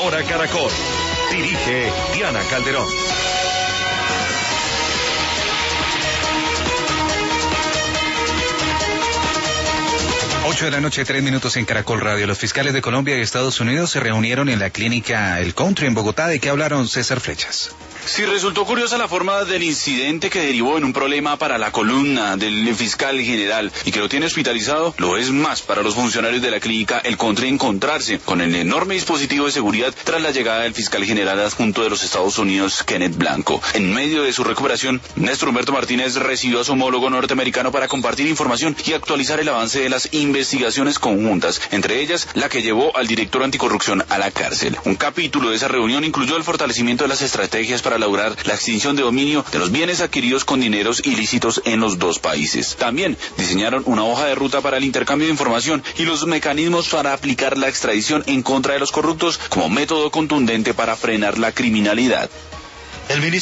Hora Caracol. Dirige Diana Calderón. 8:03 p.m. en Caracol Radio. Los fiscales de Colombia y Estados Unidos se reunieron en la clínica El Country en Bogotá. ¿De qué hablaron? César Flechas. Sí, resultó curiosa la forma del incidente que derivó en un problema para la columna del fiscal general y que lo tiene hospitalizado. Lo es más para los funcionarios de la clínica El Country encontrarse con el enorme dispositivo de seguridad tras la llegada del fiscal general adjunto de los Estados Unidos, Kenneth Blanco. En medio de su recuperación, Néstor Humberto Martínez recibió a su homólogo norteamericano para compartir información y actualizar el avance de las investigaciones conjuntas, entre ellas la que llevó al director anticorrupción a la cárcel. Un capítulo de esa reunión incluyó el fortalecimiento de las estrategias para lograr la extinción de dominio de los bienes adquiridos con dineros ilícitos en los dos países. También diseñaron una hoja de ruta para el intercambio de información y los mecanismos para aplicar la extradición en contra de los corruptos como método contundente para frenar la criminalidad. El ministro